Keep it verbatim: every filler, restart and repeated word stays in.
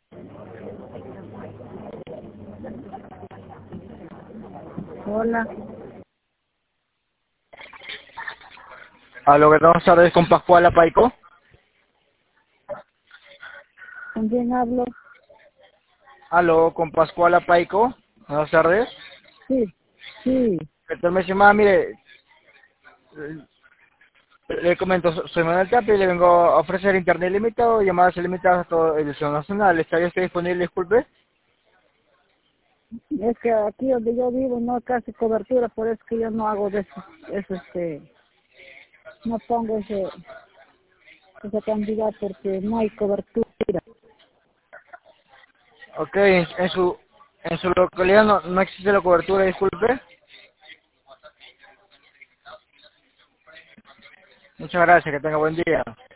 Hola. Aló, buenas tardes, con Pascual Apaico. ¿Con quién hablo? Aló, con Pascual Apaico. Buenas tardes. Sí, sí. Entonces me llamaba, mire, le comento, so- soy Manuel Tapia y le vengo a ofrecer internet ilimitado, llamadas ilimitadas a todo el zona nacional. ¿Estaría usted disponible, disculpe? Es que aquí donde yo vivo no hay casi cobertura, por eso que yo no hago de eso, eso este, no pongo ese, esa cantidad porque no hay cobertura. Ok, en, en su en su localidad no, no existe la cobertura, disculpe. Muchas gracias, que tenga buen día.